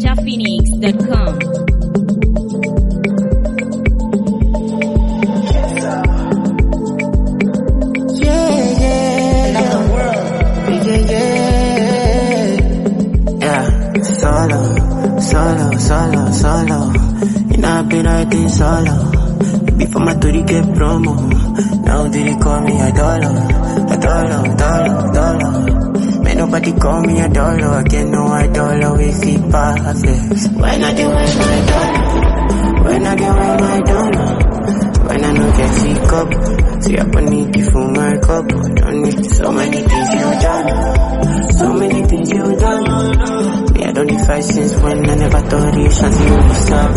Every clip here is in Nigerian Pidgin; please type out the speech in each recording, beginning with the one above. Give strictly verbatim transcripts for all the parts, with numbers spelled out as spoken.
niger phoenix dot com. Solo, solo, solo. And I've been writing solo. Before my story get promo. Now they call me a dollar. A dollar, dollar, dollar. Man, nobody call me a dollar. I get no I dollar with it perfect. When I do with my dollar. When I do with my dollar. When I no get sick up. See I need you for my cup. Don't need so many things you done. So many things you done. I don't need fight since when I never thought you should see you stop.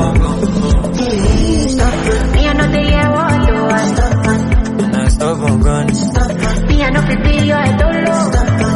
Me I know the year what do I stop on. I stop on gun. Me I know the be your idol.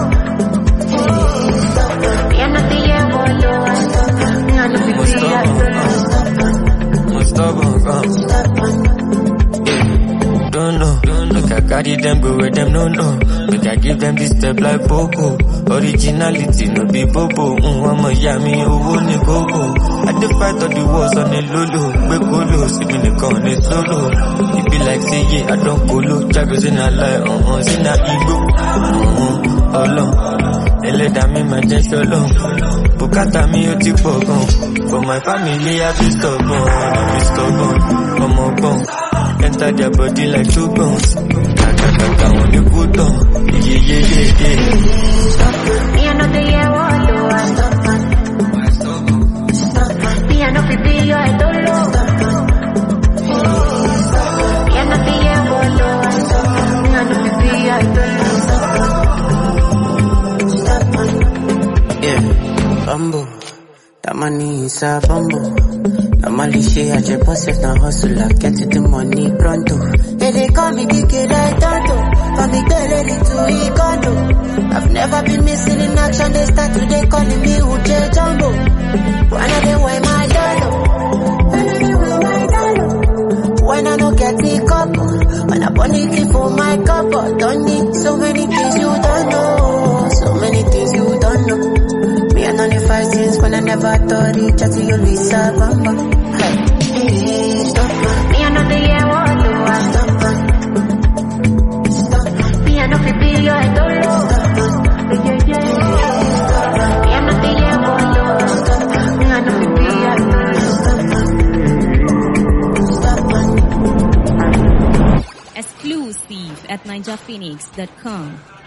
Me I know the year what do I stop on. Me I know the be your idol. Must stop on gun. Don't know. Make I carry them go where them no know. Make I give them this step like Poco. Originality no be bobo. Mama yami owo ni gogo. I dey fight all the wars on the lolo. We colo, see me the con is solo. It be like say yeah, I don't colo. Jagos in a lie, uh uh, sin a ego. Uh uh, alone. Ele da mi ma je solo. Bukata mi o ti pogon. For my family I be stubborn, I be stubborn. I'm a bone. Enter their body like two bones. Kaka on the good on. Yeah, yeah, yeah, yeah. Me I know the year what do I stop on. Stop on. Me I know the be your idol. Me I know the year what do I stop on. Me I know the be your idol. Yeah, bumble. That money is a bumble. Normally she had your boss if not hustle, I get to the money pronto. Hey, they call me D K like Tonto. From me belly to Ikondo. I've never been missing in action, they start today calling me Uche Jumbo. When I they wear my dollar. When I they wear my dollar. When I don't get the couple. When I bunny keep for my couple. Don't need so many things you don't know. So many things you don't know. Me and only five since when I never thought it. Just you Lisa Bamba. Hey, stop on. Me I know the year what do I stop on. Stop on. Me I know the be your idol. Stop on. Yeah, yeah, yeah. Me I know the year what do I stop on. Me I know the be your idol. Stop on. Stop on. Exclusive at niger phoenix dot com.